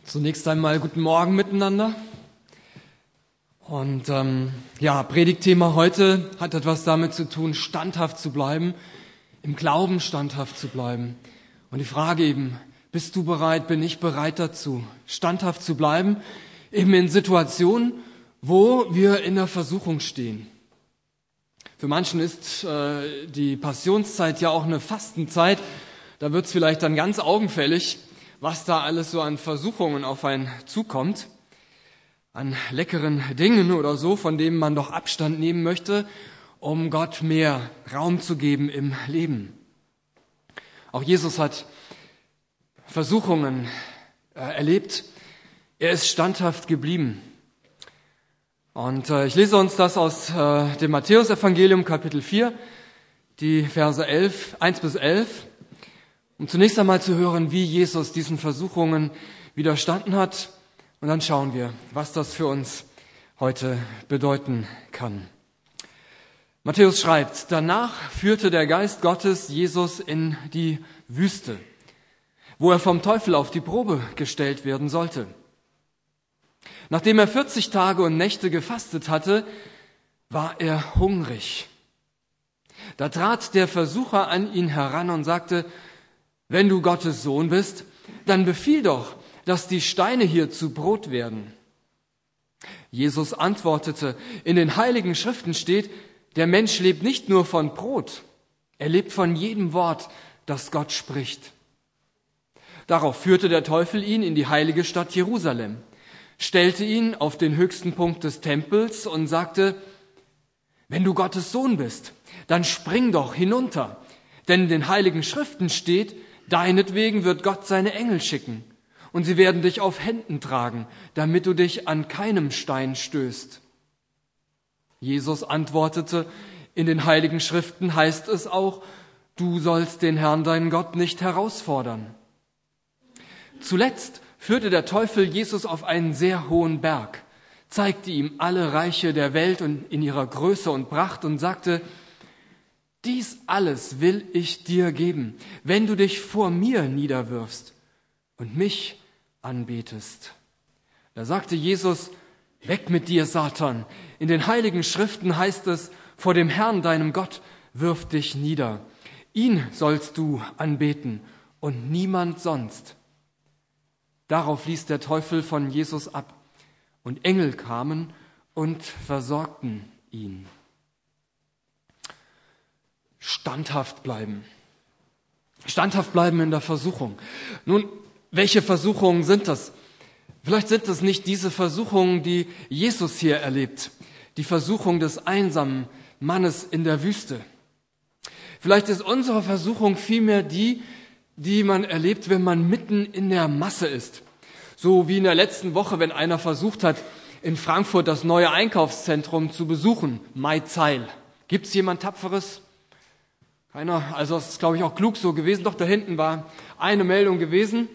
Zunächst einmal guten Morgen miteinander. Und Predigtthema heute hat etwas damit zu tun, standhaft zu bleiben, im Glauben standhaft zu bleiben. Und die Frage eben, bist du bereit, bin ich bereit dazu, standhaft zu bleiben, eben in Situationen, wo wir in der Versuchung stehen. Für manchen ist die Passionszeit ja auch eine Fastenzeit. Da wird es vielleicht dann ganz augenfällig, was da alles so an Versuchungen auf einen zukommt, an leckeren Dingen oder so, von denen man doch Abstand nehmen möchte, um Gott mehr Raum zu geben im Leben. Auch Jesus hat Versuchungen erlebt. Er ist standhaft geblieben. Und ich lese uns das aus dem Matthäus-Evangelium, Kapitel 4, die Verse 1 bis 11, um zunächst einmal zu hören, wie Jesus diesen Versuchungen widerstanden hat. Und dann schauen wir, was das für uns heute bedeuten kann. Matthäus schreibt, danach führte der Geist Gottes Jesus in die Wüste, wo er vom Teufel auf die Probe gestellt werden sollte. Nachdem er 40 Tage und Nächte gefastet hatte, war er hungrig. Da trat der Versucher an ihn heran und sagte, wenn du Gottes Sohn bist, dann befiehl doch, dass die Steine hier zu Brot werden. Jesus antwortete, in den Heiligen Schriften steht, der Mensch lebt nicht nur von Brot, er lebt von jedem Wort, das Gott spricht. Darauf führte der Teufel ihn in die heilige Stadt Jerusalem, stellte ihn auf den höchsten Punkt des Tempels und sagte, wenn du Gottes Sohn bist, dann spring doch hinunter, denn in den Heiligen Schriften steht, deinetwegen wird Gott seine Engel schicken und sie werden dich auf Händen tragen, damit du dich an keinem Stein stößt. Jesus antwortete, in den Heiligen Schriften heißt es auch, du sollst den Herrn, deinen Gott, nicht herausfordern. Zuletzt führte der Teufel Jesus auf einen sehr hohen Berg, zeigte ihm alle Reiche der Welt und in ihrer Größe und Pracht und sagte, dies alles will ich dir geben, wenn du dich vor mir niederwirfst und mich anbetest. Da sagte Jesus, weg mit dir, Satan. In den Heiligen Schriften heißt es, vor dem Herrn, deinem Gott, wirf dich nieder. Ihn sollst du anbeten und niemand sonst. Darauf ließ der Teufel von Jesus ab und Engel kamen und versorgten ihn. Standhaft bleiben. Standhaft bleiben in der Versuchung. Nun, welche Versuchungen sind das? Vielleicht sind es nicht diese Versuchungen, die Jesus hier erlebt. Die Versuchung des einsamen Mannes in der Wüste. Vielleicht ist unsere Versuchung vielmehr die man erlebt, wenn man mitten in der Masse ist. So wie in der letzten Woche, wenn einer versucht hat, in Frankfurt das neue Einkaufszentrum zu besuchen. Maizeil. Gibt es jemand Tapferes? Keiner, also das ist, glaube ich, auch klug so gewesen. Doch, da hinten war eine Meldung gewesen.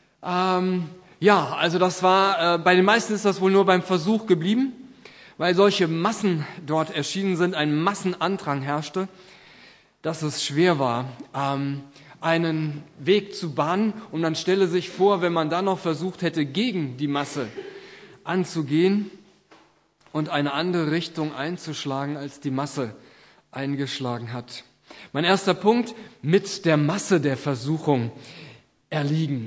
Also das war, bei den meisten ist das wohl nur beim Versuch geblieben, weil solche Massen dort erschienen sind, ein Massenandrang herrschte, dass es schwer war, einen Weg zu bahnen. Und man stelle sich vor, wenn man dann noch versucht hätte, gegen die Masse anzugehen und eine andere Richtung einzuschlagen, als die Masse eingeschlagen hat. Mein erster Punkt, mit der Masse der Versuchung erliegen.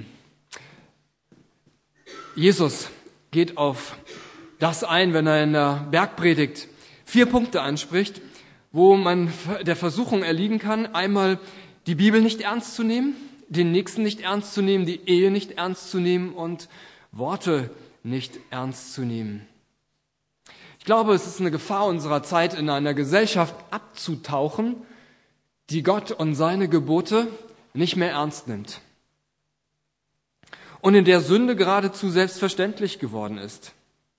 Jesus geht auf das ein, wenn er in der Bergpredigt 4 Punkte anspricht, wo man der Versuchung erliegen kann. Einmal die Bibel nicht ernst zu nehmen, den Nächsten nicht ernst zu nehmen, die Ehe nicht ernst zu nehmen und Worte nicht ernst zu nehmen. Ich glaube, es ist eine Gefahr unserer Zeit, in einer Gesellschaft abzutauchen, die Gott und seine Gebote nicht mehr ernst nimmt und in der Sünde geradezu selbstverständlich geworden ist.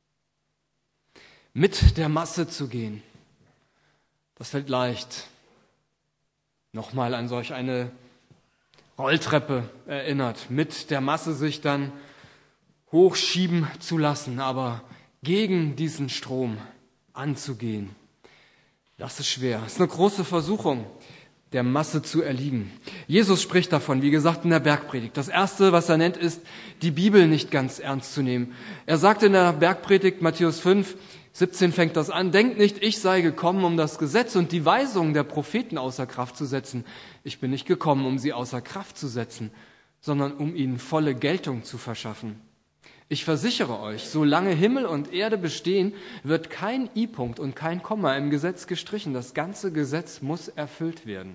Mit der Masse zu gehen, das fällt leicht. Nochmal an solch eine Rolltreppe erinnert, mit der Masse sich dann hochschieben zu lassen, aber gegen diesen Strom anzugehen, das ist schwer. Das ist eine große Versuchung. der Masse zu erliegen. Jesus spricht davon, wie gesagt, in der Bergpredigt. Das Erste, was er nennt, ist, die Bibel nicht ganz ernst zu nehmen. Er sagt in der Bergpredigt, Matthäus 5, 17 fängt das an, denkt nicht, ich sei gekommen, um das Gesetz und die Weisungen der Propheten außer Kraft zu setzen. Ich bin nicht gekommen, um sie außer Kraft zu setzen, sondern um ihnen volle Geltung zu verschaffen. Ich versichere euch, solange Himmel und Erde bestehen, wird kein I-Punkt und kein Komma im Gesetz gestrichen. Das ganze Gesetz muss erfüllt werden.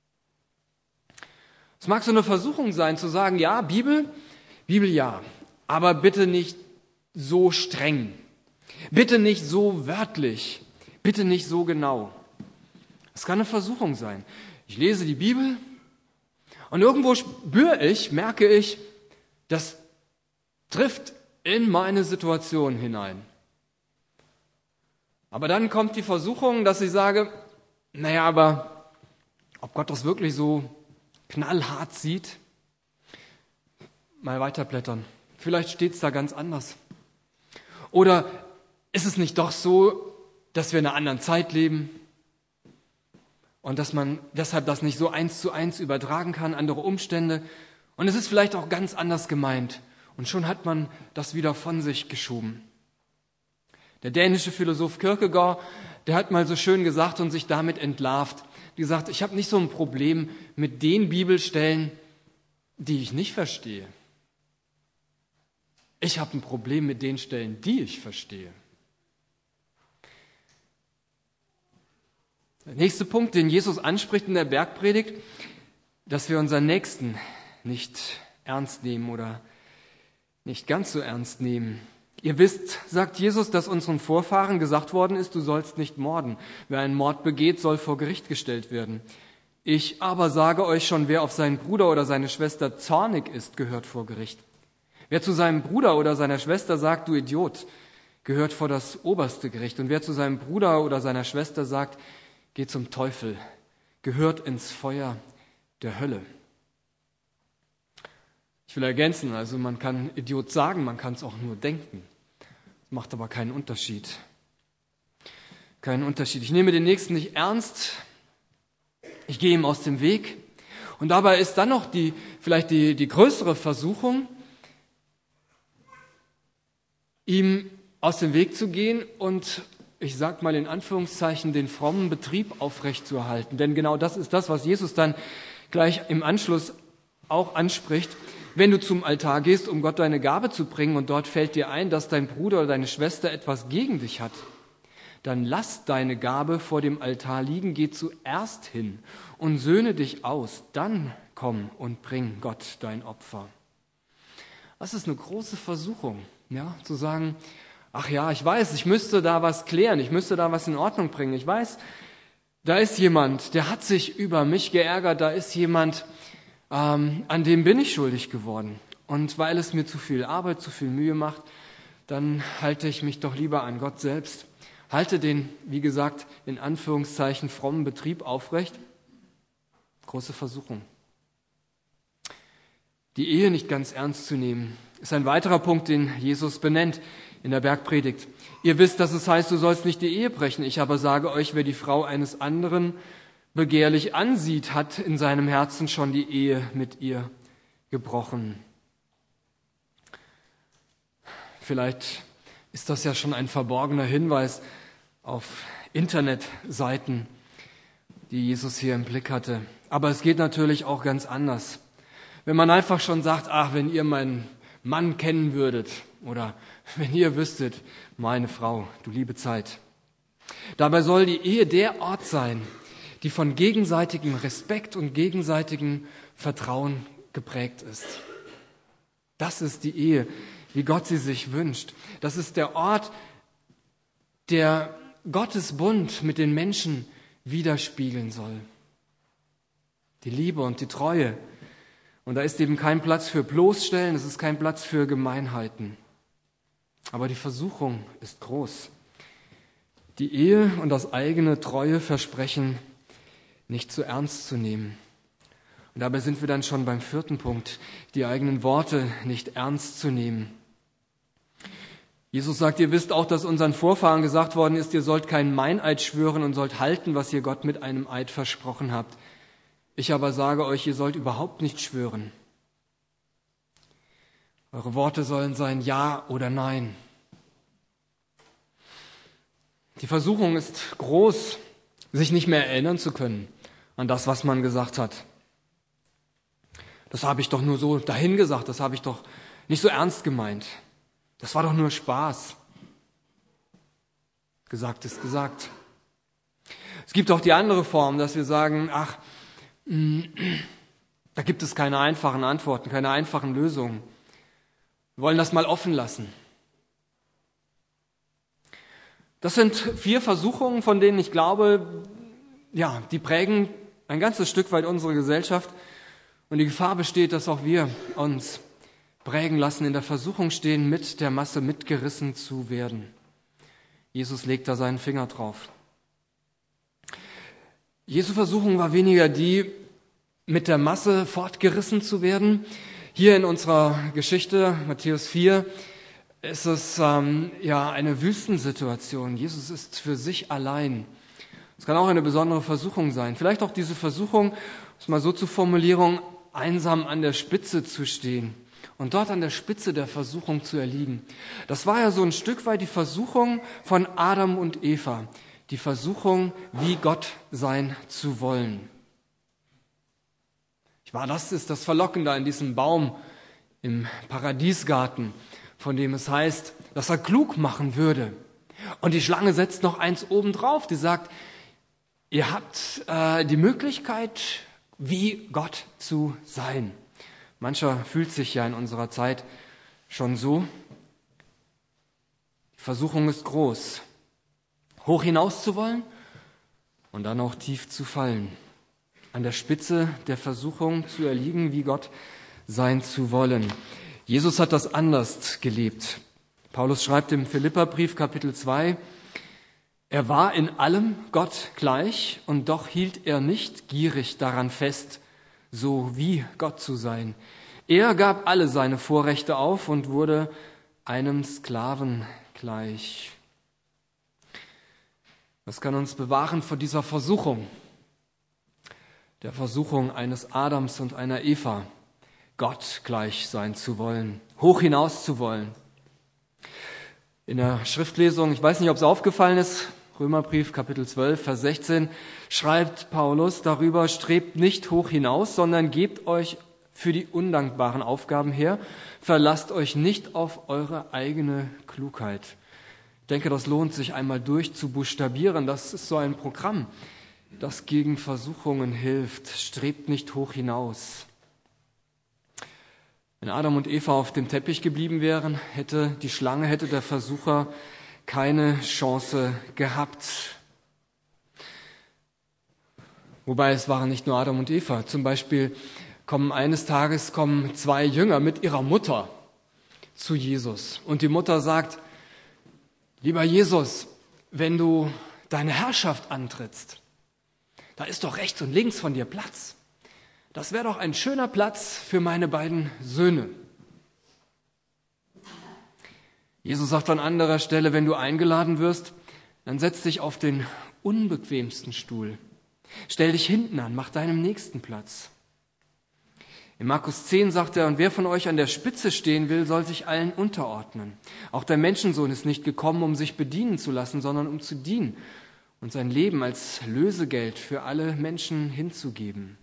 Es mag so eine Versuchung sein, zu sagen, ja, Bibel ja, aber bitte nicht so streng, bitte nicht so wörtlich, bitte nicht so genau. Es kann eine Versuchung sein. Ich lese die Bibel und irgendwo merke ich, das trifft in meine Situation hinein. Aber dann kommt die Versuchung, dass ich sage, naja, aber ob Gott das wirklich so knallhart sieht? Mal weiterblättern. Vielleicht steht es da ganz anders. Oder ist es nicht doch so, dass wir in einer anderen Zeit leben und dass man deshalb das nicht so 1:1 übertragen kann, andere Umstände? Und es ist vielleicht auch ganz anders gemeint. Und schon hat man das wieder von sich geschoben. Der dänische Philosoph Kierkegaard, der hat mal so schön gesagt und sich damit entlarvt. Die sagt, ich habe nicht so ein Problem mit den Bibelstellen, die ich nicht verstehe. Ich habe ein Problem mit den Stellen, die ich verstehe. Der nächste Punkt, den Jesus anspricht in der Bergpredigt, dass wir unseren Nächsten nicht ernst nehmen oder nicht ganz so ernst nehmen. Ihr wisst, sagt Jesus, dass unseren Vorfahren gesagt worden ist, du sollst nicht morden. Wer einen Mord begeht, soll vor Gericht gestellt werden. Ich aber sage euch schon, wer auf seinen Bruder oder seine Schwester zornig ist, gehört vor Gericht. Wer zu seinem Bruder oder seiner Schwester sagt, du Idiot, gehört vor das oberste Gericht. Und wer zu seinem Bruder oder seiner Schwester sagt, geh zum Teufel, gehört ins Feuer der Hölle. Ich will ergänzen, also man kann Idiot sagen, man kann es auch nur denken. Das macht aber keinen Unterschied. Keinen Unterschied. Ich nehme den Nächsten nicht ernst, ich gehe ihm aus dem Weg. Und dabei ist dann noch vielleicht die größere Versuchung, ihm aus dem Weg zu gehen und, ich sag mal in Anführungszeichen, den frommen Betrieb aufrechtzuerhalten. Denn genau das ist das, was Jesus dann gleich im Anschluss auch anspricht. Wenn du zum Altar gehst, um Gott deine Gabe zu bringen und dort fällt dir ein, dass dein Bruder oder deine Schwester etwas gegen dich hat, dann lass deine Gabe vor dem Altar liegen, geh zuerst hin und söhne dich aus, dann komm und bring Gott dein Opfer. Das ist eine große Versuchung, ja, zu sagen, ach ja, ich weiß, ich müsste da was klären, ich müsste da was in Ordnung bringen. Ich weiß, da ist jemand, der hat sich über mich geärgert, da ist jemand, an dem bin ich schuldig geworden. Und weil es mir zu viel Arbeit, zu viel Mühe macht, dann halte ich mich doch lieber an Gott selbst. Halte den, wie gesagt, in Anführungszeichen frommen Betrieb aufrecht. Große Versuchung. Die Ehe nicht ganz ernst zu nehmen, ist ein weiterer Punkt, den Jesus benennt in der Bergpredigt. Ihr wisst, dass es heißt, du sollst nicht die Ehe brechen. Ich aber sage euch, wer die Frau eines anderen begehrlich ansieht, hat in seinem Herzen schon die Ehe mit ihr gebrochen. Vielleicht ist das ja schon ein verborgener Hinweis auf Internetseiten, die Jesus hier im Blick hatte. Aber es geht natürlich auch ganz anders. Wenn man einfach schon sagt, ach, wenn ihr meinen Mann kennen würdet oder wenn ihr wüsstet, meine Frau, du liebe Zeit. Dabei soll die Ehe der Ort sein, die von gegenseitigem Respekt und gegenseitigem Vertrauen geprägt ist. Das ist die Ehe, wie Gott sie sich wünscht. Das ist der Ort, der Gottes Bund mit den Menschen widerspiegeln soll. Die Liebe und die Treue. Und da ist eben kein Platz für Bloßstellen, es ist kein Platz für Gemeinheiten. Aber die Versuchung ist groß. Die Ehe und das eigene treue Versprechen nicht zu ernst zu nehmen. Und dabei sind wir dann schon beim 4. Punkt, die eigenen Worte nicht ernst zu nehmen. Jesus sagt, ihr wisst auch, dass unseren Vorfahren gesagt worden ist, ihr sollt keinen Meineid schwören und sollt halten, was ihr Gott mit einem Eid versprochen habt. Ich aber sage euch, ihr sollt überhaupt nicht schwören. Eure Worte sollen sein Ja oder Nein. Die Versuchung ist groß, sich nicht mehr erinnern zu können an das, was man gesagt hat. Das habe ich doch nur so dahin gesagt, das habe ich doch nicht so ernst gemeint. Das war doch nur Spaß. Gesagt ist gesagt. Es gibt auch die andere Form, dass wir sagen, da gibt es keine einfachen Antworten, keine einfachen Lösungen. Wir wollen das mal offen lassen. Das sind 4 Versuchungen, von denen ich glaube, die prägen ein ganzes Stück weit unsere Gesellschaft. Und die Gefahr besteht, dass auch wir uns prägen lassen, in der Versuchung stehen, mit der Masse mitgerissen zu werden. Jesus legt da seinen Finger drauf. Jesu Versuchung war weniger die, mit der Masse fortgerissen zu werden. Hier in unserer Geschichte, Matthäus 4, ist es eine Wüstensituation. Jesus ist für sich allein. Es kann auch eine besondere Versuchung sein. Vielleicht auch diese Versuchung, um es mal so zu formulieren, einsam an der Spitze zu stehen und dort an der Spitze der Versuchung zu erliegen. Das war ja so ein Stück weit die Versuchung von Adam und Eva. Die Versuchung, wie Gott sein zu wollen. Das ist das Verlockende an diesem Baum im Paradiesgarten, von dem es heißt, dass er klug machen würde. Und die Schlange setzt noch eins obendrauf, die sagt, ihr habt die Möglichkeit, wie Gott zu sein. Mancher fühlt sich ja in unserer Zeit schon so. Die Versuchung ist groß, hoch hinaus zu wollen und dann auch tief zu fallen. An der Spitze der Versuchung zu erliegen, wie Gott sein zu wollen. Jesus hat das anders gelebt. Paulus schreibt im Philipperbrief Kapitel 2, er war in allem Gott gleich und doch hielt er nicht gierig daran fest, so wie Gott zu sein. Er gab alle seine Vorrechte auf und wurde einem Sklaven gleich. Was kann uns bewahren vor dieser Versuchung? Der Versuchung eines Adams und einer Eva, Gott gleich sein zu wollen, hoch hinaus zu wollen. In der Schriftlesung, ich weiß nicht, ob es aufgefallen ist, Römerbrief, Kapitel 12, Vers 16, schreibt Paulus darüber, strebt nicht hoch hinaus, sondern gebt euch für die undankbaren Aufgaben her, verlasst euch nicht auf eure eigene Klugheit. Ich denke, das lohnt sich einmal durchzubuchstabieren, das ist so ein Programm, das gegen Versuchungen hilft, strebt nicht hoch hinaus. Wenn Adam und Eva auf dem Teppich geblieben wären, hätte der Versucher keine Chance gehabt. Wobei es waren nicht nur Adam und Eva. Zum Beispiel eines Tages kommen 2 Jünger mit ihrer Mutter zu Jesus. Und die Mutter sagt, lieber Jesus, wenn du deine Herrschaft antrittst, da ist doch rechts und links von dir Platz. Das wäre doch ein schöner Platz für meine beiden Söhne. Jesus sagt an anderer Stelle, wenn du eingeladen wirst, dann setz dich auf den unbequemsten Stuhl. Stell dich hinten an, mach deinem Nächsten Platz. In Markus 10 sagt er, und wer von euch an der Spitze stehen will, soll sich allen unterordnen. Auch der Menschensohn ist nicht gekommen, um sich bedienen zu lassen, sondern um zu dienen und sein Leben als Lösegeld für alle Menschen hinzugeben.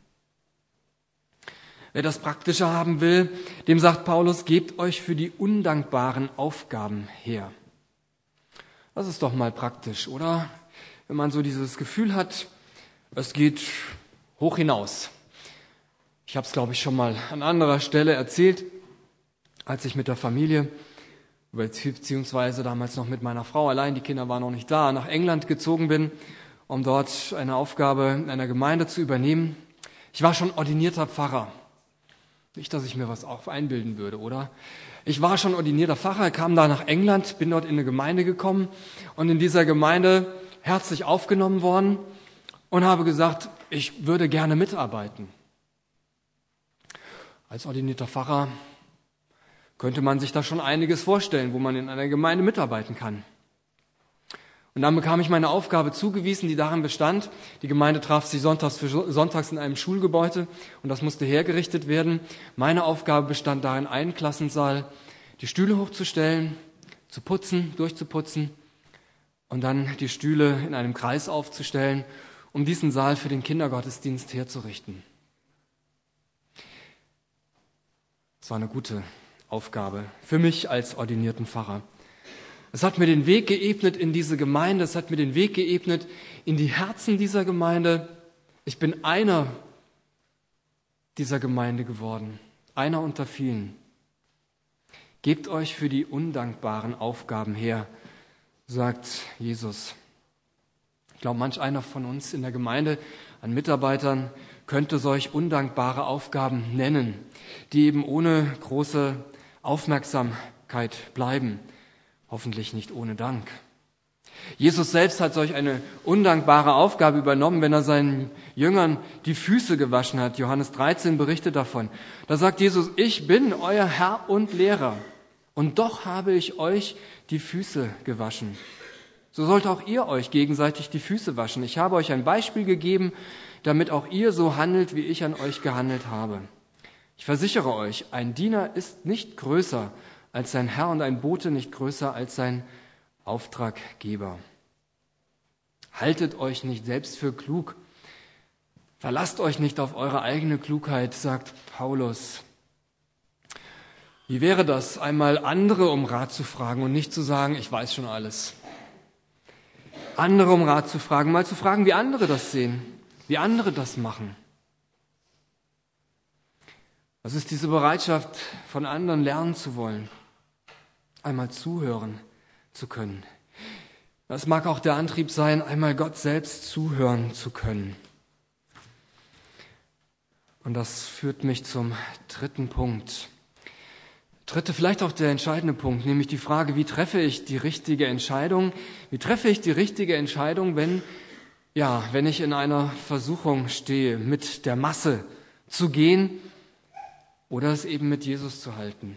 Wer das Praktische haben will, dem sagt Paulus, gebt euch für die undankbaren Aufgaben her. Das ist doch mal praktisch, oder? Wenn man so dieses Gefühl hat, es geht hoch hinaus. Ich habe es, glaube ich, schon mal an anderer Stelle erzählt, als ich mit der Familie, beziehungsweise damals noch mit meiner Frau allein, die Kinder waren noch nicht da, nach England gezogen bin, um dort eine Aufgabe in einer Gemeinde zu übernehmen. Ich war schon ordinierter Pfarrer. Nicht, dass ich mir was auch einbilden würde, oder? Ich war schon ordinierter Pfarrer, kam da nach England, bin dort in eine Gemeinde gekommen und in dieser Gemeinde herzlich aufgenommen worden und habe gesagt, ich würde gerne mitarbeiten. Als ordinierter Pfarrer könnte man sich da schon einiges vorstellen, wo man in einer Gemeinde mitarbeiten kann. Und dann bekam ich meine Aufgabe zugewiesen, die darin bestand, die Gemeinde traf sich sonntags in einem Schulgebäude und das musste hergerichtet werden. Meine Aufgabe bestand darin, einen Klassensaal, die Stühle hochzustellen, zu putzen, durchzuputzen und dann die Stühle in einem Kreis aufzustellen, um diesen Saal für den Kindergottesdienst herzurichten. Das war eine gute Aufgabe für mich als ordinierten Pfarrer. Es hat mir den Weg geebnet in diese Gemeinde, es hat mir den Weg geebnet in die Herzen dieser Gemeinde. Ich bin einer dieser Gemeinde geworden, einer unter vielen. Gebt euch für die undankbaren Aufgaben her, sagt Jesus. Ich glaube, manch einer von uns in der Gemeinde an Mitarbeitern könnte solch undankbare Aufgaben nennen, die eben ohne große Aufmerksamkeit bleiben. Hoffentlich nicht ohne Dank. Jesus selbst hat solch eine undankbare Aufgabe übernommen, wenn er seinen Jüngern die Füße gewaschen hat. Johannes 13 berichtet davon. Da sagt Jesus, ich bin euer Herr und Lehrer und doch habe ich euch die Füße gewaschen. So sollt auch ihr euch gegenseitig die Füße waschen. Ich habe euch ein Beispiel gegeben, damit auch ihr so handelt, wie ich an euch gehandelt habe. Ich versichere euch, ein Diener ist nicht größer als sein Herr und ein Bote nicht größer als sein Auftraggeber. Haltet euch nicht selbst für klug. Verlasst euch nicht auf eure eigene Klugheit, sagt Paulus. Wie wäre das, einmal andere um Rat zu fragen und nicht zu sagen, ich weiß schon alles. Andere um Rat zu fragen, mal zu fragen, wie andere das sehen, wie andere das machen. Was ist diese Bereitschaft, von anderen lernen zu wollen? Einmal zuhören zu können. Das mag auch der Antrieb sein, einmal Gott selbst zuhören zu können. Und das führt mich zum dritten Punkt. Dritte, vielleicht auch der entscheidende Punkt, nämlich die Frage, wie treffe ich die richtige Entscheidung? Wie treffe ich die richtige Entscheidung, wenn ich in einer Versuchung stehe, mit der Masse zu gehen oder es eben mit Jesus zu halten?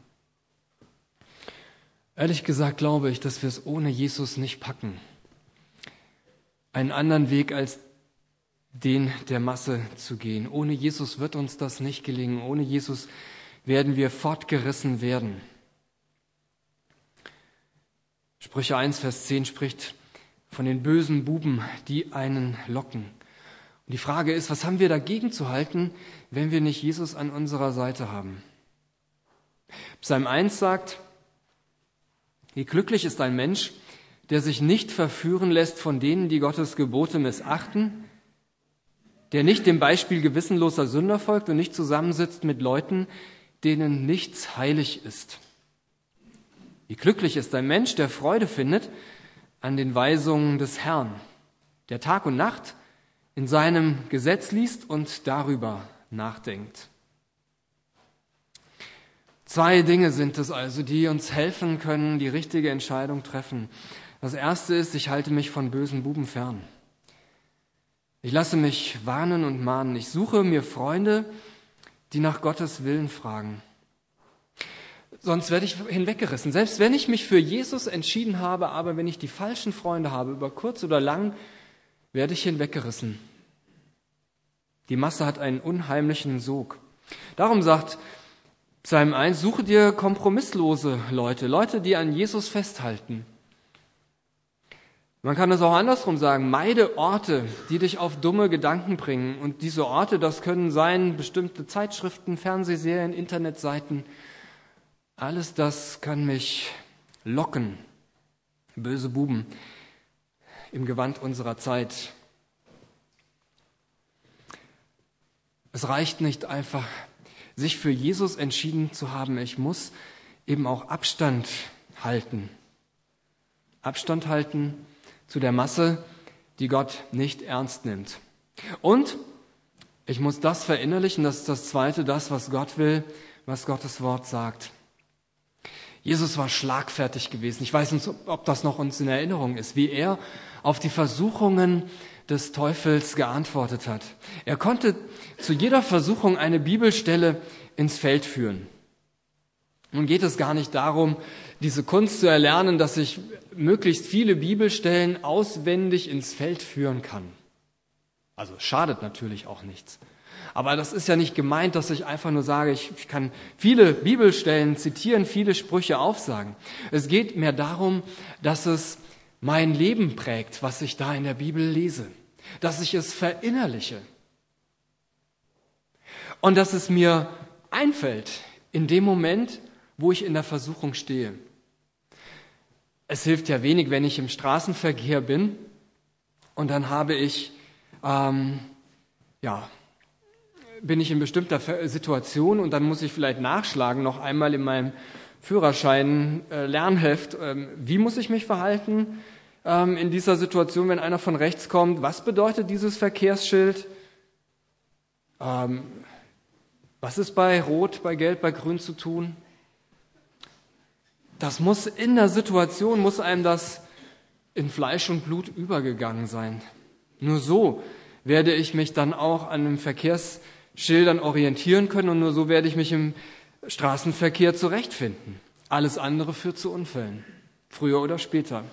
Ehrlich gesagt glaube ich, dass wir es ohne Jesus nicht packen. Einen anderen Weg als den der Masse zu gehen. Ohne Jesus wird uns das nicht gelingen. Ohne Jesus werden wir fortgerissen werden. Sprüche 1, Vers 10 spricht von den bösen Buben, die einen locken. Und die Frage ist, was haben wir dagegen zu halten, wenn wir nicht Jesus an unserer Seite haben? Psalm 1 sagt, wie glücklich ist ein Mensch, der sich nicht verführen lässt von denen, die Gottes Gebote missachten, der nicht dem Beispiel gewissenloser Sünder folgt und nicht zusammensitzt mit Leuten, denen nichts heilig ist. Wie glücklich ist ein Mensch, der Freude findet an den Weisungen des Herrn, der Tag und Nacht in seinem Gesetz liest und darüber nachdenkt. Zwei Dinge sind es also, die uns helfen können, die richtige Entscheidung treffen. Das erste ist, ich halte mich von bösen Buben fern. Ich lasse mich warnen und mahnen. Ich suche mir Freunde, die nach Gottes Willen fragen. Sonst werde ich hinweggerissen. Selbst wenn ich mich für Jesus entschieden habe, aber wenn ich die falschen Freunde habe, über kurz oder lang, werde ich hinweggerissen. Die Masse hat einen unheimlichen Sog. Darum sagt Psalm 1, suche dir kompromisslose Leute, die an Jesus festhalten. Man kann es auch andersrum sagen, meide Orte, die dich auf dumme Gedanken bringen. Und diese Orte, das können sein bestimmte Zeitschriften, Fernsehserien, Internetseiten. Alles das kann mich locken. Böse Buben im Gewand unserer Zeit. Es reicht nicht einfach, sich für Jesus entschieden zu haben. Ich muss eben auch Abstand halten. Abstand halten zu der Masse, die Gott nicht ernst nimmt. Und ich muss das verinnerlichen, das ist das Zweite, das, was Gott will, was Gottes Wort sagt. Jesus war schlagfertig gewesen. Ich weiß nicht, ob das noch uns in Erinnerung ist, wie er auf die Versuchungen des Teufels geantwortet hat. Er konnte zu jeder Versuchung eine Bibelstelle ins Feld führen. Nun geht es gar nicht darum, diese Kunst zu erlernen, dass ich möglichst viele Bibelstellen auswendig ins Feld führen kann. Also schadet natürlich auch nichts. Aber das ist ja nicht gemeint, dass ich einfach nur sage, ich kann viele Bibelstellen zitieren, viele Sprüche aufsagen. Es geht mehr darum, dass es mein Leben prägt, was ich da in der Bibel lese. Dass ich es verinnerliche. Und dass es mir einfällt in dem Moment, wo ich in der Versuchung stehe. Es hilft ja wenig, wenn ich im Straßenverkehr bin und dann bin ich in bestimmter Situation und dann muss ich vielleicht nachschlagen, noch einmal in meinem Führerschein Lernheft, wie muss ich mich verhalten in dieser Situation, wenn einer von rechts kommt? Was bedeutet dieses Verkehrsschild? Was ist bei Rot, bei Gelb, bei Grün zu tun? Das muss in der Situation, muss einem das in Fleisch und Blut übergegangen sein. Nur so werde ich mich dann auch an den Verkehrsschildern orientieren können und nur so werde ich mich im Straßenverkehr zurechtfinden. Alles andere führt zu Unfällen, früher oder später.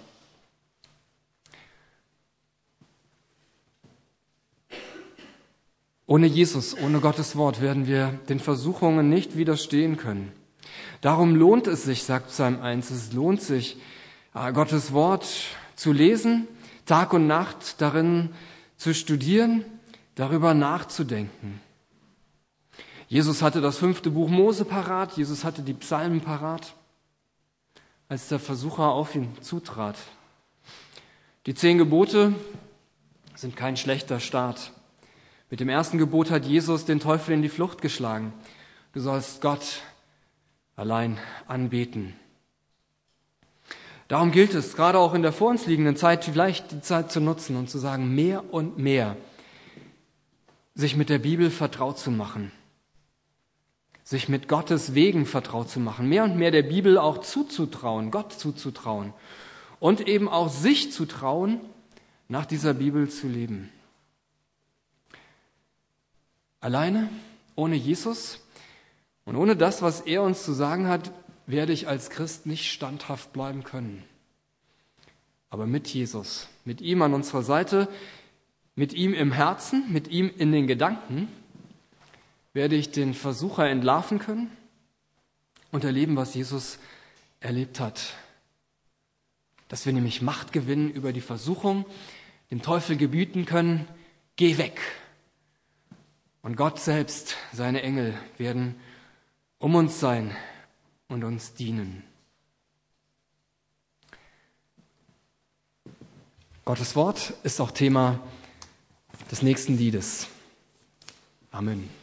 Ohne Jesus, ohne Gottes Wort werden wir den Versuchungen nicht widerstehen können. Darum lohnt es sich, sagt Psalm 1, es lohnt sich, Gottes Wort zu lesen, Tag und Nacht darin zu studieren, darüber nachzudenken. Jesus hatte das 5. Buch Mose parat, Jesus hatte die Psalmen parat, als der Versucher auf ihn zutrat. Die 10 Gebote sind kein schlechter Start. Mit dem ersten Gebot hat Jesus den Teufel in die Flucht geschlagen. Du sollst Gott allein anbeten. Darum gilt es, gerade auch in der vor uns liegenden Zeit, vielleicht die Zeit zu nutzen und zu sagen, mehr und mehr sich mit der Bibel vertraut zu machen, sich mit Gottes Wegen vertraut zu machen, mehr und mehr der Bibel auch zuzutrauen, Gott zuzutrauen und eben auch sich zu trauen, nach dieser Bibel zu leben. Alleine, ohne Jesus und ohne das, was er uns zu sagen hat, werde ich als Christ nicht standhaft bleiben können. Aber mit Jesus, mit ihm an unserer Seite, mit ihm im Herzen, mit ihm in den Gedanken, werde ich den Versucher entlarven können und erleben, was Jesus erlebt hat. Dass wir nämlich Macht gewinnen über die Versuchung, dem Teufel gebieten können, geh weg. Und Gott selbst, seine Engel, werden um uns sein und uns dienen. Gottes Wort ist auch Thema des nächsten Liedes. Amen.